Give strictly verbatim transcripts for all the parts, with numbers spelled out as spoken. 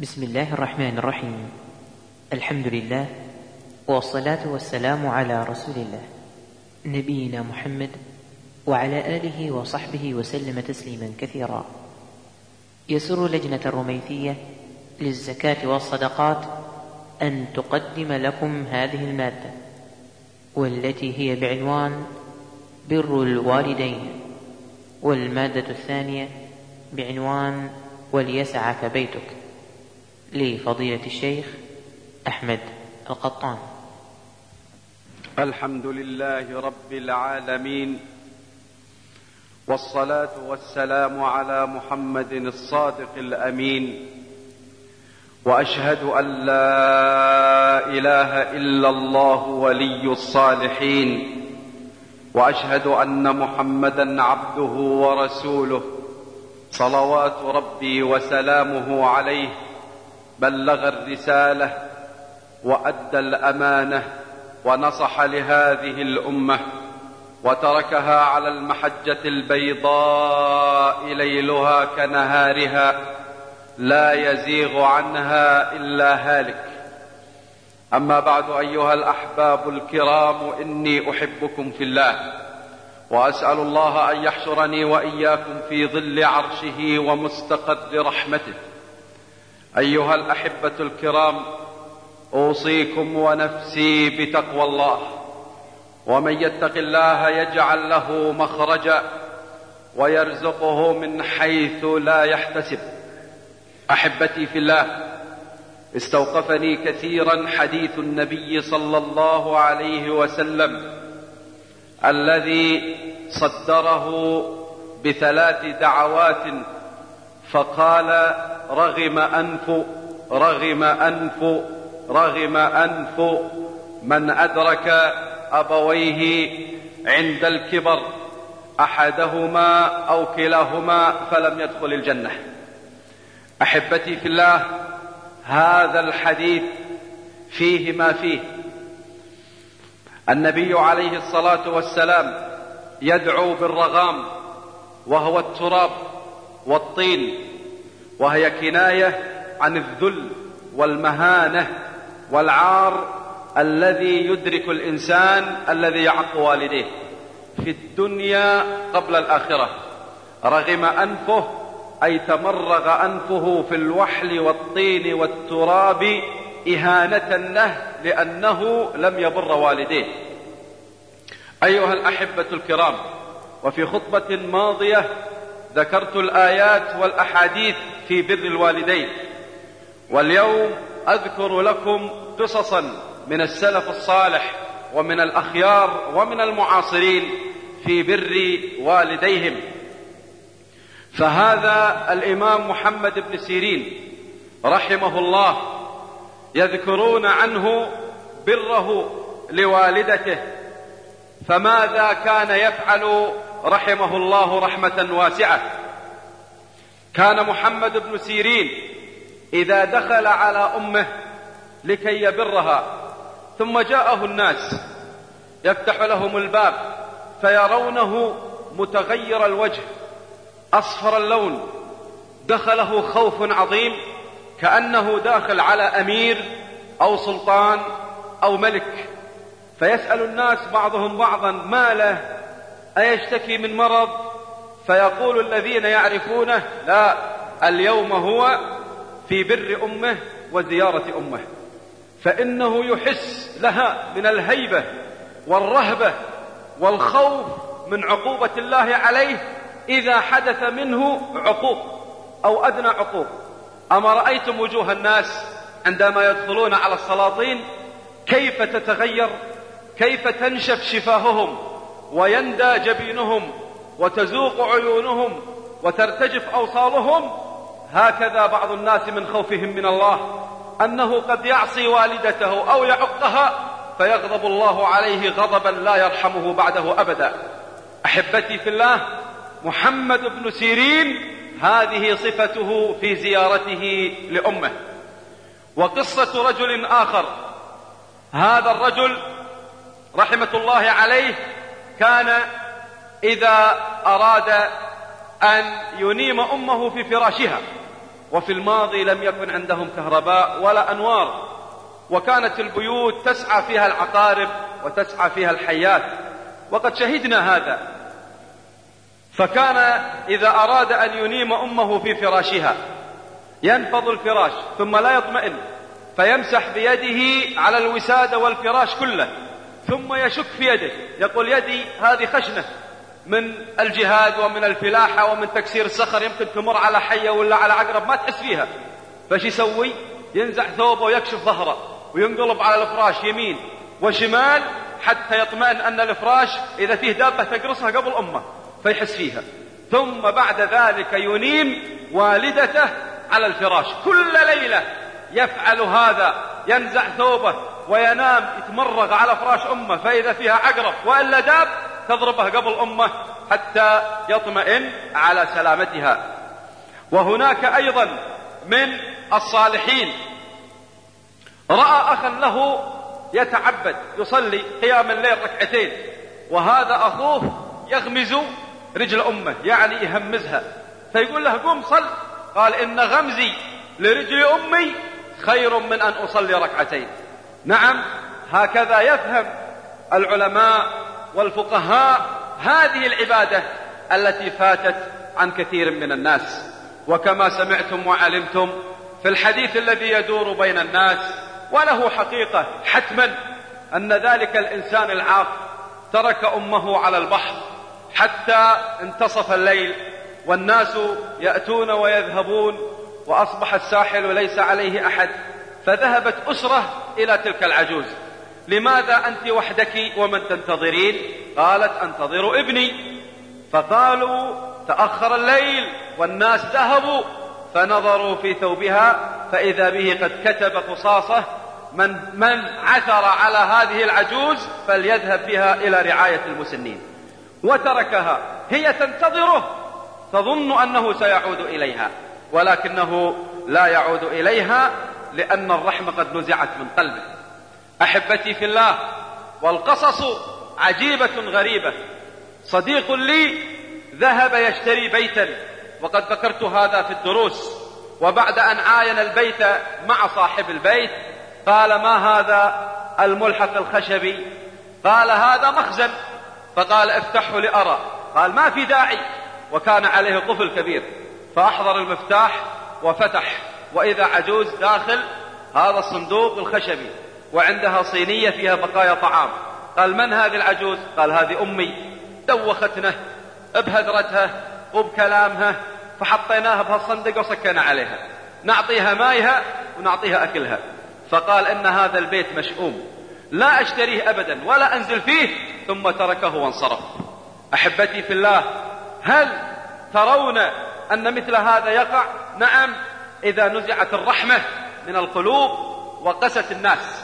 بسم الله الرحمن الرحيم. الحمد لله والصلاة والسلام على رسول الله نبينا محمد وعلى آله وصحبه وسلم تسليما كثيرا. يسر لجنة الرميثية للزكاة والصدقات أن تقدم لكم هذه المادة، والتي هي بعنوان بر الوالدين، والمادة الثانية بعنوان وليسعك بيتك، لفضيلة الشيخ أحمد القطان. الحمد لله رب العالمين، والصلاة والسلام على محمد الصادق الأمين، وأشهد أن لا إله إلا الله ولي الصالحين، وأشهد أن محمدا عبده ورسوله صلوات ربي وسلامه عليه. بلغ الرسالة وأدى الأمانة ونصح لهذه الأمة، وتركها على المحجة البيضاء ليلها كنهارها لا يزيغ عنها إلا هالك. أما بعد، أيها الأحباب الكرام، إني أحبكم في الله، وأسأل الله أن يحشرني وإياكم في ظل عرشه ومستقر رحمته. أيها الأحبة الكرام، أوصيكم ونفسي بتقوى الله، ومن يتق الله يجعل له مخرجا ويرزقه من حيث لا يحتسب. أحبتي في الله، استوقفني كثيرا حديث النبي صلى الله عليه وسلم الذي صدره بثلاث دعوات، فقال: رغم أنف رغم أنف رغم أنف من أدرك أبويه عند الكبر، أحدهما أو كلاهما، فلم يدخل الجنة. أحبتي في الله، هذا الحديث فيه ما فيه. النبي عليه الصلاة والسلام يدعو بالرغام، وهو التراب والطين، وهي كناية عن الذل والمهانة والعار الذي يدرك الإنسان الذي يعق والديه في الدنيا قبل الآخرة. رغم أنفه أي تمرغ أنفه في الوحل والطين والتراب إهانة له لأنه لم يبر والديه. أيها الأحبة الكرام، وفي خطبة ماضية ذكرت الآيات والأحاديث في بر الوالدين، واليوم أذكر لكم قصصا من السلف الصالح ومن الأخيار ومن المعاصرين في بر والديهم. فهذا الإمام محمد بن سيرين رحمه الله يذكرون عنه بره لوالدته، فماذا كان يفعل رحمه الله رحمة واسعة؟ كان محمد بن سيرين إذا دخل على أمه لكي يبرها، ثم جاءه الناس يفتح لهم الباب فيرونه متغير الوجه أصفر اللون، دخله خوف عظيم، كأنه داخل على أمير أو سلطان أو ملك. فيسأل الناس بعضهم بعضا: ما له؟ أيشتكي من مرض؟ فيقول الذين يعرفونه: لا، اليوم هو في بر أمه وزيارة أمه، فإنه يحس لها من الهيبة والرهبة والخوف من عقوبة الله عليه إذا حدث منه عقوق أو أدنى عقوق. أما رأيتم وجوه الناس عندما يدخلون على السلاطين كيف تتغير، كيف تنشف شفاههم ويندى جبينهم وتزوق عيونهم وترتجف أوصالهم؟ هكذا بعض الناس من خوفهم من الله أنه قد يعصي والدته أو يعقها فيغضب الله عليه غضبا لا يرحمه بعده أبدا. أحبتي في الله، محمد بن سيرين هذه صفته في زيارته لأمه. وقصة رجل آخر، هذا الرجل رحمة الله عليه كان إذا أراد أن ينيم أمه في فراشها وفي الماضي لم يكن عندهم كهرباء ولا أنوار، وكانت البيوت تسعى فيها العقارب وتسعى فيها الحيات، وقد شهدنا هذا. فكان إذا أراد أن ينيم أمه في فراشها ينفض الفراش ثم لا يطمئن، فيمسح بيده على الوسادة والفراش كله، ثم يشك في يده يقول يدي هذه خشنة من الجهاد ومن الفلاحة ومن تكسير الصخر، يمكن تمر على حية ولا على عقرب ما تحس فيها. فش يسوي؟ ينزع ثوبه ويكشف ظهره وينقلب على الفراش يمين وشمال حتى يطمئن أن الفراش إذا فيه دابة تقرصها قبل أمه فيحس فيها. ثم بعد ذلك ينيم والدته على الفراش كل ليلة يفعل هذا، ينزع ثوبه وينام يتمرغ على فراش أمه، فإذا فيها عقرب وإلا داب تضربه قبل أمه حتى يطمئن على سلامتها. وهناك أيضا من الصالحين رأى أخا له يتعبد يصلي قيام الليل ركعتين، وهذا أخوه يغمز رجل أمه يعني يهمزها، فيقول له قم صل، قال إن غمزي لرجل أمي خير من أن أصلي ركعتين. نعم، هكذا يفهم العلماء والفقهاء هذه العبادة التي فاتت عن كثير من الناس. وكما سمعتم وعلمتم في الحديث الذي يدور بين الناس وله حقيقة حتما أن ذلك الإنسان العاق ترك أمه على البحر حتى انتصف الليل والناس يأتون ويذهبون وأصبح الساحل ليس عليه أحد، فذهبت أسرة إلى تلك العجوز. لماذا أنت وحدك ومن تنتظرين؟ قالت أنتظر ابني. فقالوا تأخر الليل والناس ذهبوا، فنظروا في ثوبها فإذا به قد كتب قصاصه من, من عثر على هذه العجوز فليذهب بها إلى رعاية المسنين، وتركها هي تنتظره تظن أنه سيعود إليها، ولكنه لا يعود إليها لأن الرحمة قد نزعت من قلبه. أحبتي في الله، والقصص عجيبة غريبة. صديق لي ذهب يشتري بيتا، وقد ذكرت هذا في الدروس، وبعد أن عاين البيت مع صاحب البيت قال ما هذا الملحق الخشبي؟ قال هذا مخزن. فقال افتحه لأرى. قال ما في داعي، وكان عليه قفل كبير، فأحضر المفتاح وفتح، وإذا عجوز داخل هذا الصندوق الخشبي وعندها صينية فيها بقايا طعام. قال من هذه العجوز؟ قال هذه أمي، دوختنا بهدرتها وبكلامها فحطيناها بهالصندق وسكنا عليها، نعطيها مايها ونعطيها أكلها. فقال إن هذا البيت مشؤوم لا أشتريه أبدا ولا أنزل فيه، ثم تركه وانصرف. أحبتي في الله، هل ترون أن مثل هذا يقع؟ نعم، إذا نزعت الرحمة من القلوب وقست الناس.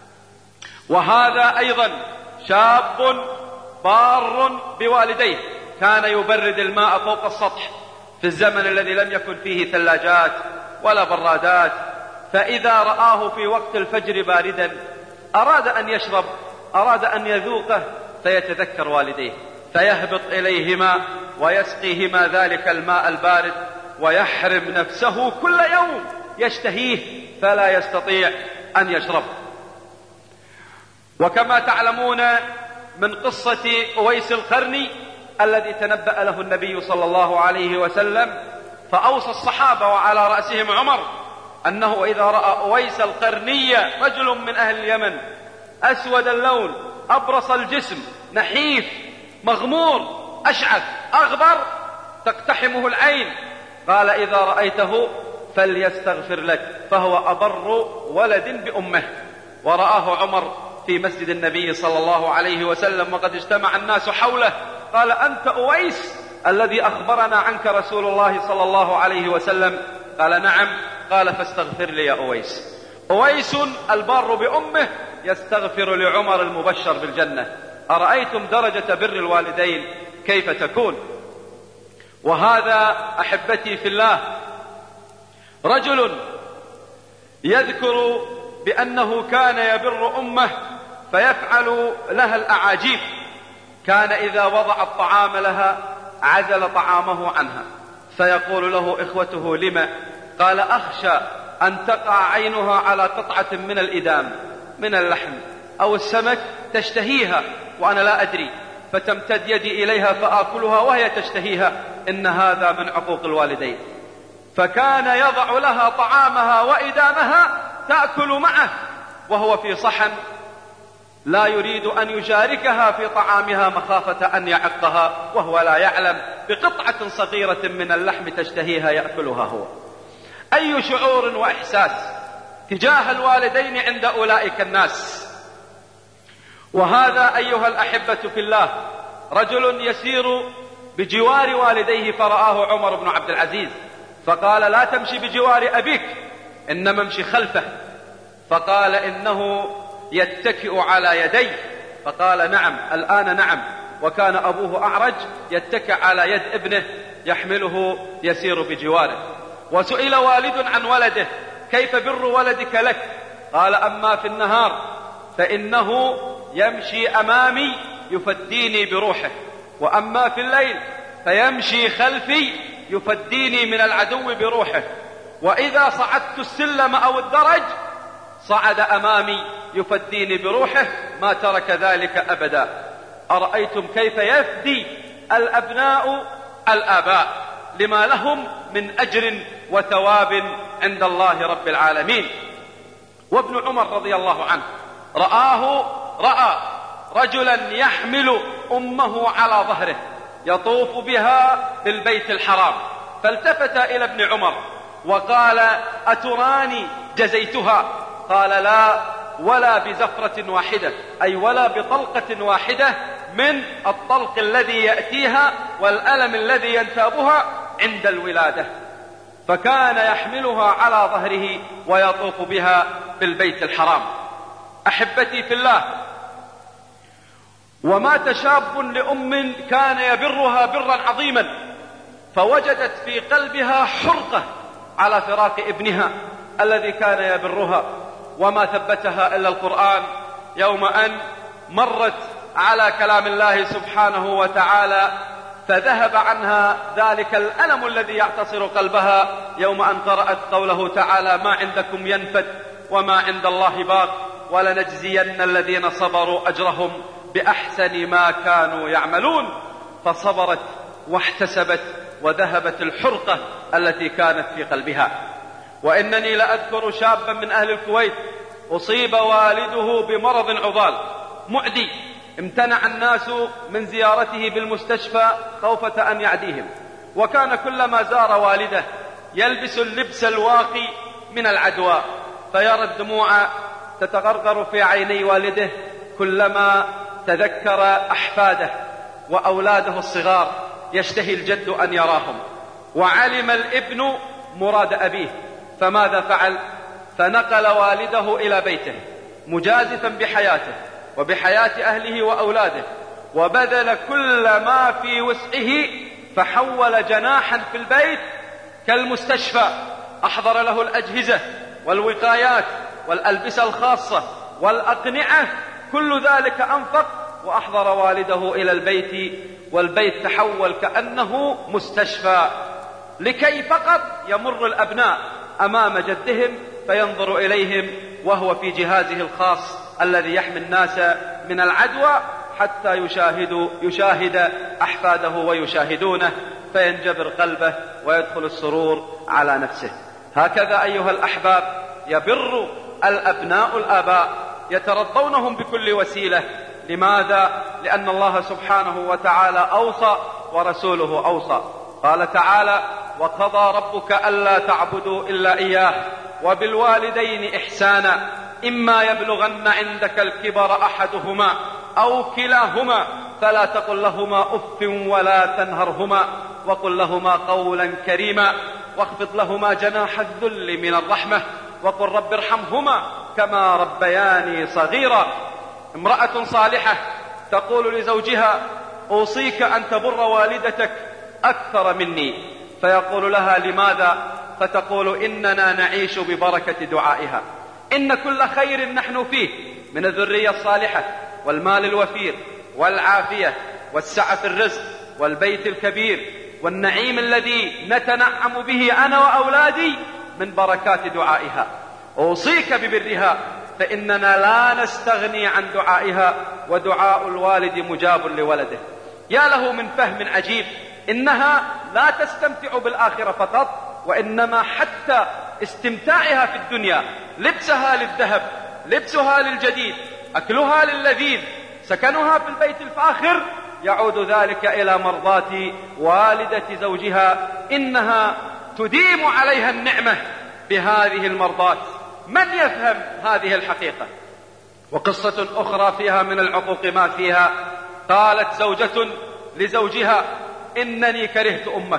وهذا أيضا شاب بار بوالديه كان يبرد الماء فوق السطح في الزمن الذي لم يكن فيه ثلاجات ولا برادات، فإذا رآه في وقت الفجر باردا أراد أن يشرب، أراد أن يذوقه، فيتذكر والديه فيهبط إليهما ويسقيهما ذلك الماء البارد، ويحرم نفسه كل يوم يشتهيه فلا يستطيع أن يشرب. وكما تعلمون من قصة أويس القرني الذي تنبأ له النبي صلى الله عليه وسلم، فأوصى الصحابة وعلى رأسهم عمر أنه إذا رأى أويس القرني رجل من أهل اليمن أسود اللون أبرص الجسم نحيف مغمور أشعث أغبر تقتحمه العين، قال إذا رأيته فليستغفر لك فهو أبر ولد بأمه. ورآه عمر في مسجد النبي صلى الله عليه وسلم وقد اجتمع الناس حوله، قال أنت أويس الذي أخبرنا عنك رسول الله صلى الله عليه وسلم؟ قال نعم. قال فاستغفر لي يا أويس. أويس البار بأمه يستغفر لعمر المبشر بالجنة. أرأيتم درجة بر الوالدين كيف تكون؟ وهذا أحبتي في الله رجل يذكر بأنه كان يبر أمه فيفعل لها الأعاجيب، كان إذا وضع الطعام لها عزل طعامه عنها، فيقول له إخوته لما؟ قال أخشى أن تقع عينها على قطعة من الإدام من اللحم أو السمك تشتهيها وأنا لا أدري، فتمتد يدي إليها فآكلها وهي تشتهيها، إن هذا من عقوق الوالدين. فكان يضع لها طعامها وإدامها تأكل معه وهو في صحن، لا يريد أن يشاركها في طعامها مخافة أن يعقها وهو لا يعلم بقطعة صغيرة من اللحم تشتهيها يأكلها هو. أي شعور وإحساس تجاه الوالدين عند أولئك الناس. وهذا أيها الأحبة في الله رجل يسير بجوار والديه فرآه عمر بن عبد العزيز فقال: لا تمشي بجوار أبيك، إنما امشي خلفه. فقال: إنه يتكئ على يديه. فقال: نعم، الآن نعم. وكان أبوه أعرج يتكئ على يد ابنه يحمله يسير بجواره. وسئل والد عن ولده: كيف بر ولدك لك؟ قال: أما في النهار فإنه يمشي أمامي يفديني بروحه، وأما في الليل فيمشي خلفي يفديني من العدو بروحه، وإذا صعدت السلم أو الدرج صعد أمامي يفديني بروحه، ما ترك ذلك أبدا. أرأيتم كيف يفدي الأبناء الآباء لما لهم من أجر وثواب عند الله رب العالمين. وابن عمر رضي الله عنه رآه رأى رجلا يحمل أمه على ظهره يطوف بها بالبيت الحرام، فالتفت إلى ابن عمر وقال: أتراني جزيتها؟ قال: لا، ولا بزفرة واحدة، أي ولا بطلقة واحدة من الطلق الذي يأتيها والألم الذي ينتابها عند الولادة. فكان يحملها على ظهره ويطوف بها بالبيت الحرام. أحبتي في الله، ومات شاب لأم كان يبرها برا عظيما، فوجدت في قلبها حرقة على فراق ابنها الذي كان يبرها، وما ثبتها إلا القرآن يوم أن مرت على كلام الله سبحانه وتعالى فذهب عنها ذلك الألم الذي يعتصر قلبها يوم أن قرأت قوله تعالى: ما عندكم ينفد وما عند الله باق ولنجزين الذين صبروا أجرهم بأحسن ما كانوا يعملون. فصبرت واحتسبت وذهبت الحرقة التي كانت في قلبها. وإنني لأذكر شابا من أهل الكويت أصيب والده بمرض عضال معدي، امتنع الناس من زيارته بالمستشفى خوفة أن يعديهم، وكان كلما زار والده يلبس اللبس الواقي من العدوى، فيرى الدموع تتغرغر في عيني والده كلما تذكر أحفاده وأولاده الصغار، يشتهي الجد أن يراهم. وعلم الابن مراد أبيه، فماذا فعل؟ فنقل والده إلى بيته مجازفا بحياته وبحياة أهله وأولاده، وبذل كل ما في وسعه، فحول جناحا في البيت كالمستشفى، أحضر له الأجهزة والوقايات والألبسة الخاصة والأقنعة، كل ذلك أنفق وأحضر والده إلى البيت، والبيت تحول كأنه مستشفى، لكي فقط يمر الأبناء أمام جدهم فينظر إليهم وهو في جهازه الخاص الذي يحمي الناس من العدوى، حتى يشاهد, يشاهد أحفاده ويشاهدونه فينجبر قلبه ويدخل السرور على نفسه. هكذا أيها الأحباب يبر الأبناء الآباء، يترضونهم بكل وسيلة. لماذا؟ لأن الله سبحانه وتعالى أوصى ورسوله أوصى. قال تعالى: وقضى ربك ألا تعبدوا إلا إياه وبالوالدين إحسانا إما يبلغن عندك الكبر أحدهما أو كلاهما فلا تقل لهما أف ولا تنهرهما وقل لهما قولا كريما واخفض لهما جناح الذل من الرحمة وقل رب ارحمهما كما ربياني صغيرا. امرأة صالحة تقول لزوجها: أوصيك أن تبر والدتك أكثر مني، فيقول لها: لماذا؟ فتقول: إننا نعيش ببركة دعائها، إن كل خير نحن فيه من الذرية الصالحة والمال الوفير والعافية والسعة في الرزق والبيت الكبير والنعيم الذي نتنعم به أنا وأولادي من بركات دعائها. أوصيك ببرها فإننا لا نستغني عن دعائها، ودعاء الوالد مجاب لولده. يا له من فهم عجيب، إنها لا تستمتع بالآخرة فقط، وإنما حتى استمتاعها في الدنيا، لبسها للذهب، لبسها للجديد، أكلها للذيذ، سكنها في البيت الفاخر، يعود ذلك إلى مرضاة والدة زوجها. إنها تديم عليها النعمة بهذه المرضاة. من يفهم هذه الحقيقة؟ وقصة أخرى فيها من العقوق ما فيها. قالت زوجة لزوجها: إنني كرهت أمك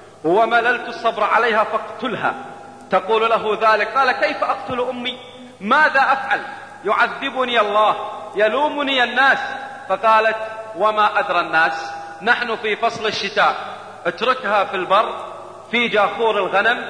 ومللت الصبر عليها فاقتلها. تقول له ذلك. قال: كيف أقتل أمي؟ ماذا أفعل؟ يعذبني الله، يلومني الناس. فقالت: وما أدرى الناس، نحن في فصل الشتاء، اتركها في البر في جاخور الغنم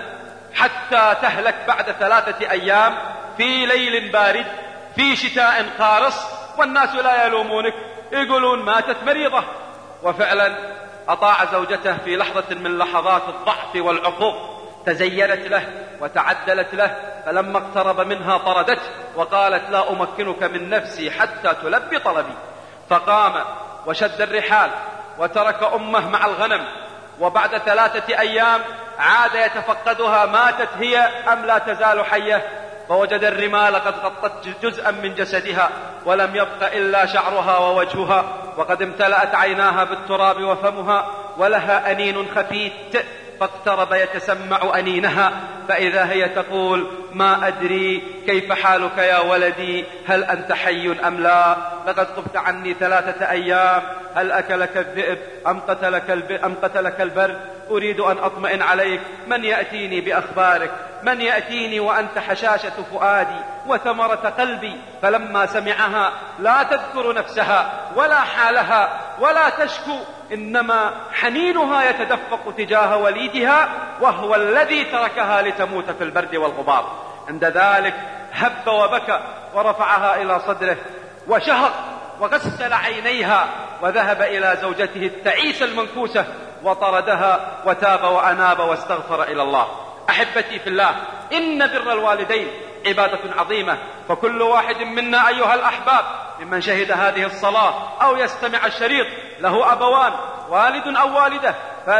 حتى تهلك بعد ثلاثة أيام في ليل بارد في شتاء قارص، والناس لا يلومونك، يقولون ماتت مريضة. وفعلا أطاع زوجته في لحظة من لحظات الضعف والعقوق، تزينت له وتعدلت له، فلما اقترب منها طردته وقالت: لا أمكنك من نفسي حتى تلبي طلبي. فقام وشد الرحال وترك أمه مع الغنم، وبعد ثلاثة أيام عاد يتفقدها، ماتت هي أم لا تزال حية، فوجد الرمال قد غطت جزءا من جسدها، ولم يبق إلا شعرها ووجهها، وقد امتلأت عيناها بالتراب وفمها، ولها أنين خفيت. فاقترب يتسمع أنينها، فإذا هي تقول: ما أدري كيف حالك يا ولدي، هل أنت حي أم لا؟ لقد غبت عني ثلاثة أيام، هل أكلك الذئب أم قتلك, أم قتلك البرد؟ أريد أن أطمئن عليك، من يأتيني بأخبارك؟ من يأتيني وأنت حشاشة فؤادي وثمرة قلبي؟ فلما سمعها لا تذكر نفسها ولا حالها ولا تشكو، إنما حنينها يتدفق تجاه وليدها، وهو الذي تركها لتموت في البرد والغبار. عند ذلك هب وبكى ورفعها إلى صدره وشهق وغسل عينيها، وذهب إلى زوجته التعيسة المنكوسة وطردها، وتاب وأناب واستغفر إلى الله. أحبتي في الله، إن بر الوالدين عبادة عظيمة، فكل واحد منا أيها الأحباب ممن شهد هذه الصلاة أو يستمع الشريط له أبوان، والد أو والدة،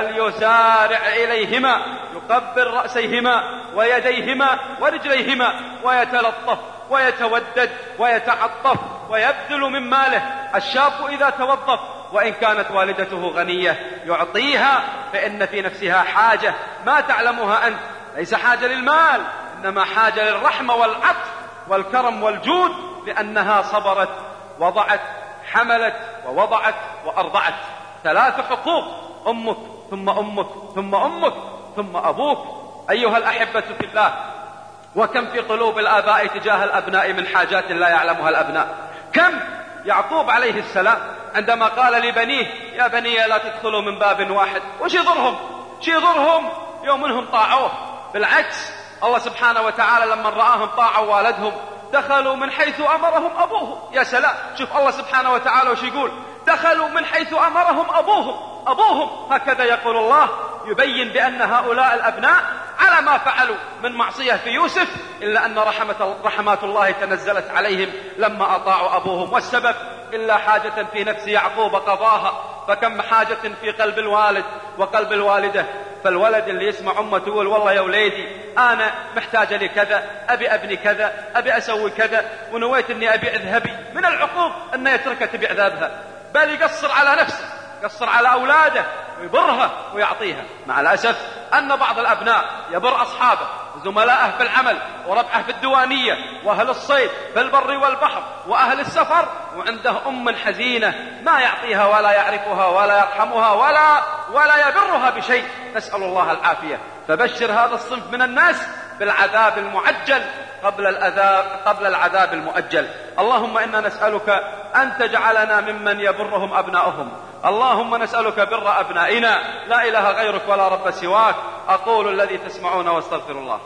فليسارع إليهما، يقبل رأسيهما ويديهما ورجليهما، ويتلطف ويتودد ويتعطف ويبذل من ماله. الشاب إذا توظف وإن كانت والدته غنية يعطيها، فإن في نفسها حاجة ما تعلمها أنت، ليس حاجة للمال، إنما حاجة للرحمة والعطف والكرم والجود، لأنها صبرت، وضعت، حملت ووضعت وأرضعت. ثلاث حقوق: أمك ثم أمك ثم أمك ثم أبوك. أيها الأحبة في الله، وكم في قلوب الآباء تجاه الأبناء من حاجات لا يعلمها الأبناء. كم يعقوب عليه السلام عندما قال لبنيه: يا بني لا تدخلوا من باب واحد، وش يضرهم؟ وش يضرهم يوم منهم طاعوه؟ بالعكس، الله سبحانه وتعالى لما رآهم طاعوا والدهم دخلوا من حيث أمرهم أبوهم. يا سلام، شوف الله سبحانه وتعالى وش يقول: دخلوا من حيث أمرهم أبوهم. أبوهم هكذا يقول الله، يبين بأن هؤلاء الأبناء على ما فعلوا من معصية في يوسف، إلا أن رحمة رحمات الله تنزلت عليهم لما أطاعوا أبوهم. والسبب إلا حاجة في نفس يعقوب قضاها، فكم حاجة في قلب الوالد وقلب الوالدة. فالولد اللي يسمع أمه تقول: والله يا وليدي أنا محتاجة لي كذا، أبي أبني كذا، أبي أسوي كذا، ونويت أني أبيع ذهبي، من العقوق أن يتركها تبيع ذهبها، بل يقصر على نفسه، يقصر على أولاده ويبرها ويعطيها. مع الأسف أن بعض الأبناء يبر أصحابه وزملائه في العمل وربعه في الديوانية وأهل الصيد في البر والبحر وأهل السفر، وعنده أم حزينة ما يعطيها ولا يعرفها ولا يرحمها ولا ولا يبرها بشيء، نسأل الله العافية. فبشر هذا الصنف من الناس بالعذاب المعجل قبل العذاب قبل العذاب المؤجل. اللهم إنا نسألك أن تجعلنا ممن يبرهم أبناؤهم. اللهم نسألك بر أبنائنا، لا إله غيرك ولا رب سواك. أقول الذي تسمعون واستغفر الله.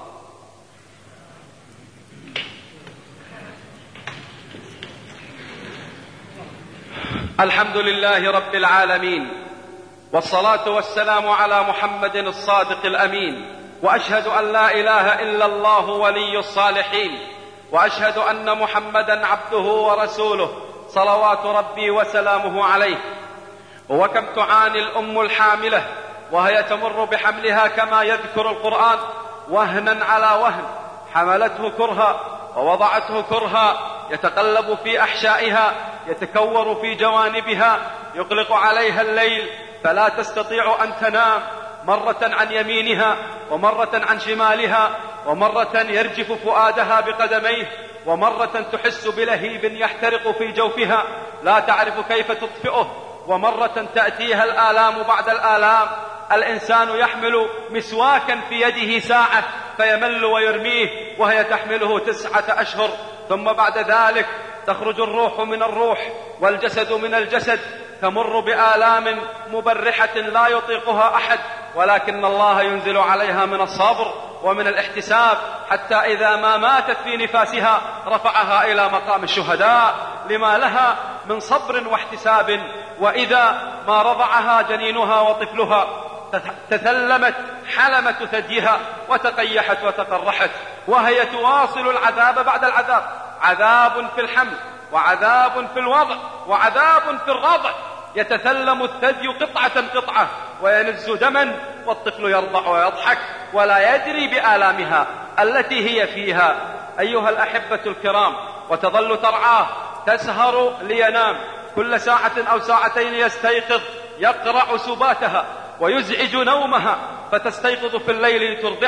الحمد لله رب العالمين، والصلاة والسلام على محمد الصادق الأمين، وأشهد أن لا إله إلا الله ولي الصالحين، وأشهد أن محمدا عبده ورسوله صلوات ربي وسلامه عليه. وكم تعاني الأم الحاملة وهي تمر بحملها كما يذكر القرآن وهنا على وهن، حملته كرها ووضعته كرها، يتقلب في أحشائها، يتكور في جوانبها، يغلق عليها الليل فلا تستطيع أن تنام، مرة عن يمينها ومرة عن شمالها، ومرة يرجف فؤادها بقدميه، ومرة تحس بلهيب يحترق في جوفها لا تعرف كيف تطفئه، ومرة تأتيها الآلام بعد الآلام. الإنسان يحمل مسواكا في يده ساعة فيمل ويرميه وهي تحمله تسعة أشهر، ثم بعد ذلك تخرج الروح من الروح والجسد من الجسد، تمر بآلام مبرحة لا يطيقها أحد، ولكن الله ينزل عليها من الصبر ومن الاحتساب، حتى إذا ما ماتت في نفاسها رفعها إلى مقام الشهداء لما لها من صبر واحتساب. وإذا ما رضعها جنينها وطفلها تثلمت حلمة ثديها وتقيحت وتقرحت، وهي تواصل العذاب بعد العذاب، عذاب في الحمل وعذاب في الوضع وعذاب في الرضع، يتثلم الثدي قطعة قطعة وينز دما، والطفل يرضع ويضحك ولا يدري بآلامها التي هي فيها. أيها الأحبة الكرام، وتظل ترعاه، تسهر لينام، كل ساعة أو ساعتين يستيقظ يقرع سباتها ويزعج نومها، فتستيقظ في الليل لترضعها